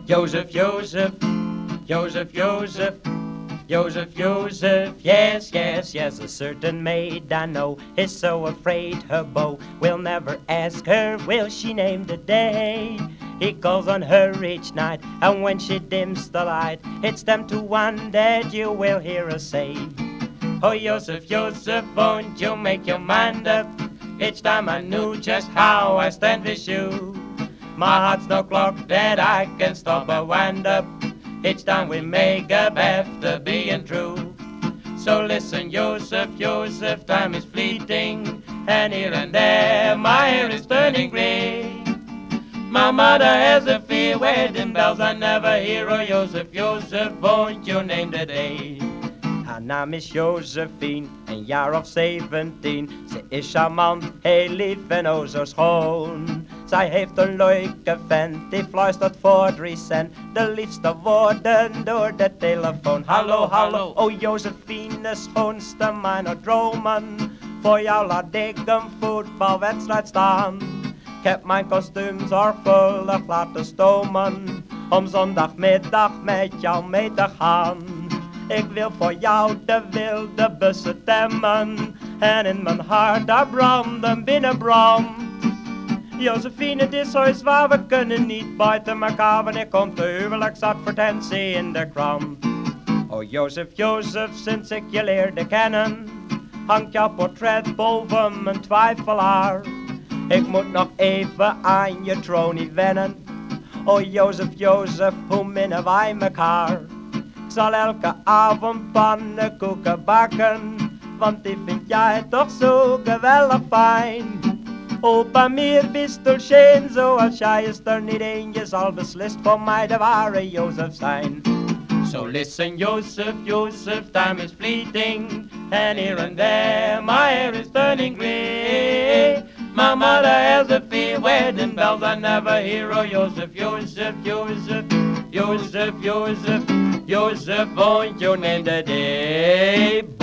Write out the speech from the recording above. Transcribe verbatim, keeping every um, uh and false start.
Joseph, Joseph, Joseph, Joseph, Joseph, Joseph, yes, yes, yes. A certain maid I know is so afraid her beau will never ask her, will she name the day? He calls on her each night, and when she dims the light, it's time to one that you will hear her say, oh, Joseph, Joseph, won't you make your mind up? Each time I knew just how I stand with you. My heart's no clock that I can stop or wind up. Each time we make up after being true. So listen, Joseph, Joseph, time is fleeting, and here and there my hair is turning grey. My mother has a fear, wedding bells I never hear. Oh, Joseph, Joseph, won't you name the day? Haar naam is Josephine, een jaar of zeventien. Ze is charmant, heel lief en o zo schoon. Zij heeft een leuke vent, die fluistert voor drie cent de liefste woorden door de telefoon. Hallo, hallo, o Josephine, schoonste mijn dromen. Voor jou laat ik een voetbalwedstrijd staan. Ik heb mijn kostuum zorgvuldig laten stomen, om zondagmiddag met jou mee te gaan. Ik wil voor jou de wilde bussen temmen, en in mijn hart daar branden binnenbrand. Josephine, het is zo zwaar, we kunnen niet buiten elkaar. Wanneer komt de huwelijksadvertentie in de krant? Oh Joseph, Joseph, sinds ik je leerde kennen, hangt jouw portret boven mijn twijfelaar. Ik moet nog even aan je tronie wennen. Oh Joseph, Joseph, hoe minnen wij mekaar? Ik zal elke avond pannenkoeken bakken, want die vind jij toch zo geweldig fijn. Opa meer wisselscheen, zoals jij is er niet een. Je zal beslist voor mij de ware Joseph zijn. So listen, Joseph, Joseph, time is fleeting, and here and there my hair is turning grey. My mother has a fear, wedding bells I never hear. Oh, Joseph, Joseph, Joseph, Joseph, Joseph, Joseph, won't you name the day?